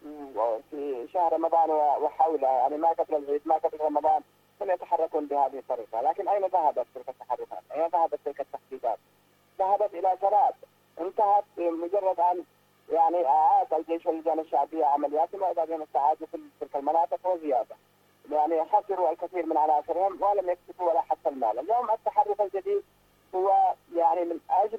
Speaker 10: في شهر رمضان وحوله، يعني ما قبل العيد ما قبل رمضان هم يتحركون بهذه الطريقة. لكن أين ذهبت تلك التحركات؟ أين ذهبت تلك التخفيفات؟ ذهبت إلى سراب، انتهت بمجرد أن يعني أعاد الجيش واللجان الشعبية عملياتهم وإذا بهم استعادوا في تلك المناطق وزيادة، يعني خسروا الكثير من عناصرهم ولم يكتفوا ولا حتى المال. اليوم التحرك الجديد هو يعني من أجل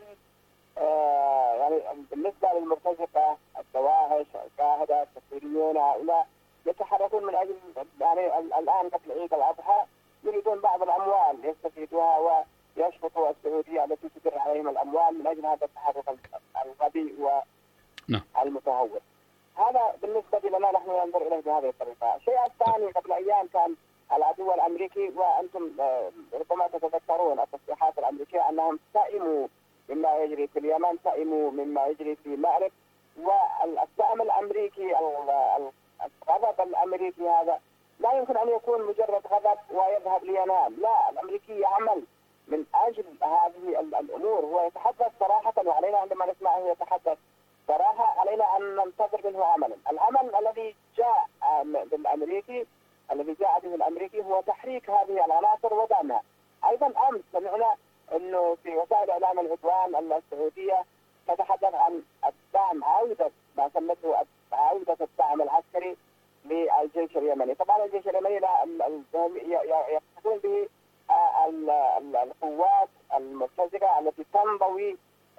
Speaker 10: آه يعني بالنسبة للمرتزقة الدواعش القاعدة التكفيريون هؤلاء يتحركون من أجل يعني الآن قبل عيد الأضحى يريدون بعض الأموال يستفيدوها ويشفطوا السعودية التي تدر عليهم الأموال من أجل هذا التحرك الغبي والمتهور. هذا بالنسبة لنا نحن ننظر إليه بهذه الطريقة. الشيء الثاني قبل أيام كان العدو الأمريكي، وأنتم ربما تتذكرون التصريحات الأمريكية أنهم سئموا مما يجري في اليمن، سئموا مما يجري في مأرب، والسهم الأمريكي الغضب الأمريكي هذا لا يمكن أن يكون مجرد غضب ويذهب لينام، لا، الأمريكي يعمل من أجل هذه الأمور، هو يتحدث صراحة وعلينا عندما نسمعه يتحدث صراحة علينا أن ننتظر منه عملا. العمل الذي جاء بالأمريكي الذي جاء به الأمريكي هو تحريك هذه العناصر ودعمها. أيضا أمس سمعنا أنه في وسائل إعلام العدوان السعودية تتحدث عن الدعم، عودة ما سمته عودة الدعم العسكري للجيش اليمني. طبعا الجيش اليمني يقصدون به القوات المرتزقة التي تنضوي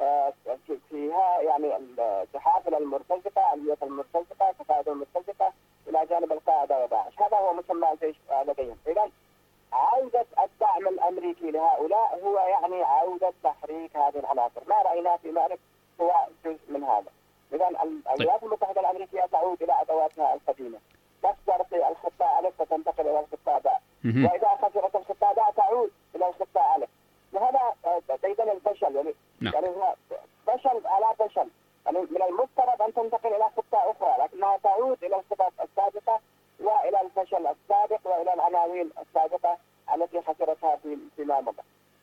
Speaker 10: فيها يعني تحافل المرتزقة، اليات المرتزقة، تفاعل المرتزقة إلى جانب القاعدة وداعش. هذا هو مسمى الجيش لديهم. إذن عودة الدعم الأمريكي لهؤلاء هو يعني عودة تحريك هذه العناصر. ما رأيناه في مأرب هو جزء من هذا. إذن الولايات المتحدة الأمريكية تعود إلى أدواتها القديمة، تكسر في الخطة ألف وتنتقل إلى الخطة باء، وإذا خسرت الخطة باء تعود إلى الخطة ألف، وهذا ديدن الفشل. يعني
Speaker 6: نعم.
Speaker 10: يعني هو فشل على فشل. يعني من المفترض أن تنتقل إلى خطة أخرى لكنها تعود إلى الخطط السابقة وإلى الفشل السابق وإلى العناوين السابقة التي خسرتها في فيما مضى.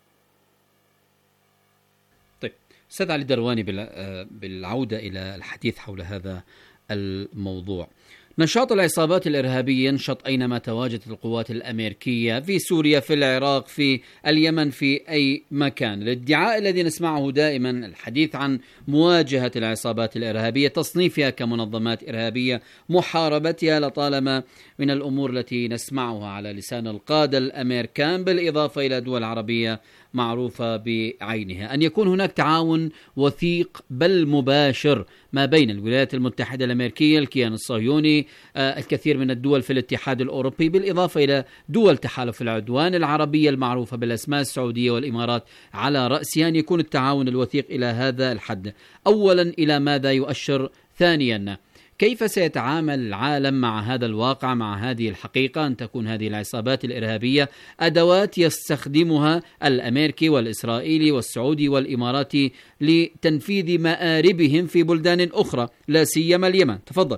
Speaker 6: طيب أستاذ علي الدرواني، بالعودة إلى الحديث حول هذا الموضوع، نشاط العصابات الإرهابية ينشط أينما تواجدت القوات الأمريكية، في سوريا، في العراق، في اليمن، في أي مكان. الادعاء الذي نسمعه دائما الحديث عن مواجهة العصابات الإرهابية، تصنيفها كمنظمات إرهابية، محاربتها، لطالما من الأمور التي نسمعها على لسان القادة الأمريكان، بالإضافة إلى دول عربية معروفة بعينها. أن يكون هناك تعاون وثيق بل مباشر ما بين الولايات المتحدة الأمريكية، الكيان الصهيوني، آه الكثير من الدول في الاتحاد الأوروبي، بالإضافة إلى دول تحالف العدوان العربية المعروفة بالأسماء السعودية والإمارات على رأسها، أن يكون التعاون الوثيق إلى هذا الحد. أولا، إلى ماذا يؤشر؟ ثانيا، كيف سيتعامل العالم مع هذا الواقع، مع هذه الحقيقة أن تكون هذه العصابات الإرهابية أدوات يستخدمها الأمريكي والإسرائيلي والسعودي والإماراتي لتنفيذ مآربهم في بلدان أخرى، لا سيما اليمن؟ تفضل.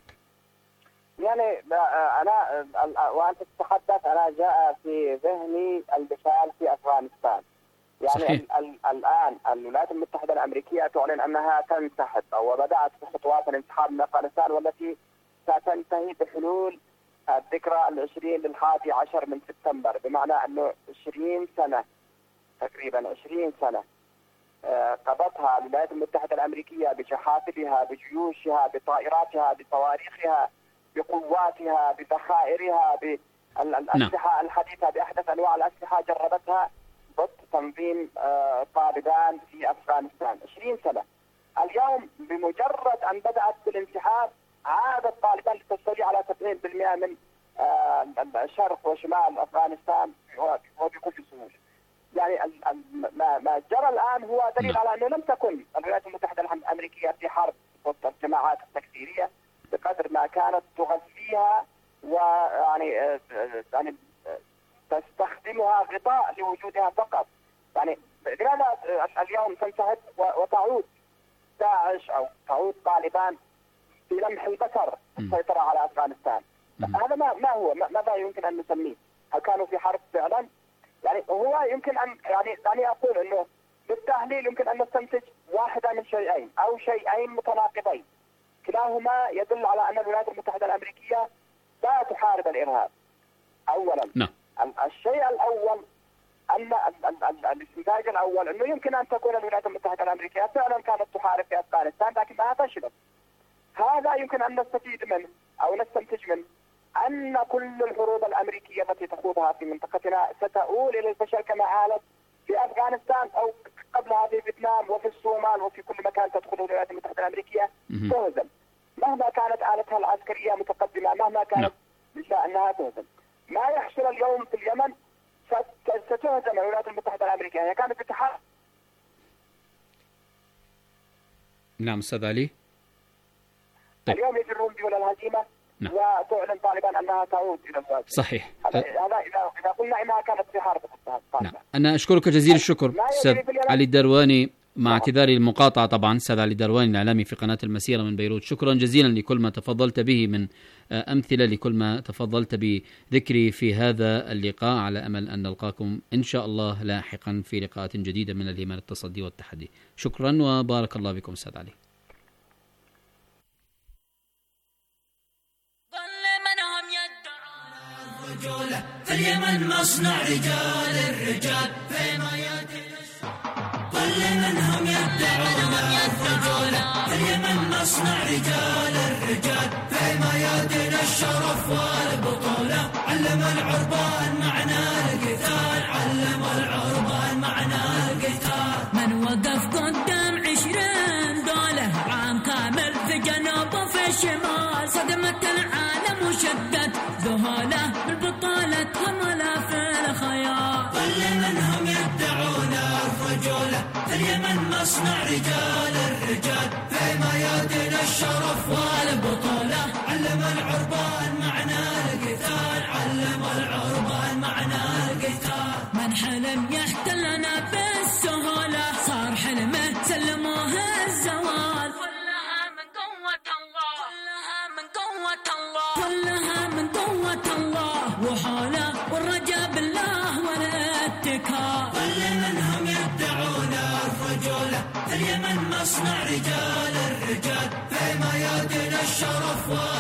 Speaker 10: يعني أنا وأنت تتحدث أنا جاء في ذهني المثال في أفغانستان. يعني ال ال الآن الولايات المتحدة الأمريكية تعلن أنها تنسحب أو بدأت في خطوات الانسحاب من أفغانستان، والتي ستنتهي بحلول الذكرى العشرين للحادي عشر من سبتمبر، بمعنى أنه عشرين سنة تقريبا عشرين سنة قضتها الولايات المتحدة الأمريكية بشحافلها، بجيوشها، بطائراتها، بصواريخها، بقواتها، بذخائرها، بالأسلحة الحديثة، بأحدث أنواع الأسلحة جربتها ضد تنظيم طالبان في أفغانستان. عشرين سنة. اليوم بمجرد أن بدأت بالانسحاب عادت طالبان لتستولي على سبعين بالمئة من شرق وشمال أفغانستان وبكل سهولة. يعني ما جرى الآن هو دليل على أنه لم تكن الولايات المتحدة الأمريكية في حرب ضد الجماعات التكفيرية بقدر ما كانت تغذيها ويعني يعني تستخدمها غطاء لوجودها فقط. يعني لماذا اليوم تنسحب وتعود داعش أو تعود طالبان في لمح البصر السيطرة على أفغانستان؟ هذا ما ما هو ماذا يمكن أن نسميه؟ هل كانوا في حرب فعلا؟ يعني هو يمكن أن يعني يعني أقول إنه بالتحليل يمكن أن نستنتج واحدة من شيئين أو شيئين متناقضين، كلاهما يدل على أن الولايات المتحدة الأمريكية لا تحارب الإرهاب. أولا
Speaker 6: نعم.
Speaker 10: الشيء الأول أن الاستنتاج الأول أنه يمكن أن تكون الولايات المتحدة الأمريكية فعلا كانت تحارب في أفغانستان لكنها فشلت. هذا يمكن أن نستفيد منه أو نستنتج منه أن كل الحروب الأمريكية التي تخوضها في منطقتنا ستؤول إلى الفشل كما حالت في أفغانستان أو قبلها في فيتنام وفي الصومال وفي كل مكان تدخله الولايات المتحدة الأمريكية تهزم، مهما كانت آلتها العسكرية متقدمة، مهما كانت أنها تهزم. ما يحصل اليوم في اليمن ستهزم الولايات المتحدة الأمريكية. هي كانت بتحارب.
Speaker 6: نعم أستاذ علي.
Speaker 10: طيب. اليوم يجرون دول الهزيمة. نعم. وتعلن طالبان أنها تعود إلى الواجب.
Speaker 6: صحيح.
Speaker 10: هذا إذا إذا قلنا إنها كانت في حرب.
Speaker 6: نعم. أنا أشكرك جزيل الشكر أستاذ علي الدرواني، مع اعتذاري المقاطعة طبعا. أستاذ علي الدرواني الإعلامي في قناة المسيرة من بيروت، شكرا جزيلا لكل ما تفضلت به من أمثلة، لكل ما تفضلت بذكري في هذا اللقاء، على أمل أن نلقاكم إن شاء الله لاحقا في لقاءات جديدة من الإيمان التصدي والتحدي. شكرا وبارك الله بكم أستاذ علي.
Speaker 7: في اليمن مصنع رجال الرجال في ميادين كل منهم يدعون الرجولة. في اليمن مصنع رجال الرجال في ميادين الشرف والبطولة. علم العربان معنى القتال، علم العربان معنى القتال.
Speaker 11: من وقف قدام عشرين دولة عام كامل في جنوب وفي الشمال، صدمت العالم وشدت ذهوله بالبطولة وملا في الخيال.
Speaker 7: كل منهم يدعون الرجولة. في اليمن مصنع رجال الرجال في ميادين الشرف والبطولة. علم العربان معنى القتال، علم العربان معنى القتال.
Speaker 11: من حلم يحتلنا بالسهولة صار حلمه سلموه الزوال. كلها من قوة الله، كلها من قوة الله، كلها من قوة الله وحوله والرجاء بالله والاتكال.
Speaker 7: كل منهم يدعون الرجولة. في اليمن مصنع رجال الرجال في ميادين الشرف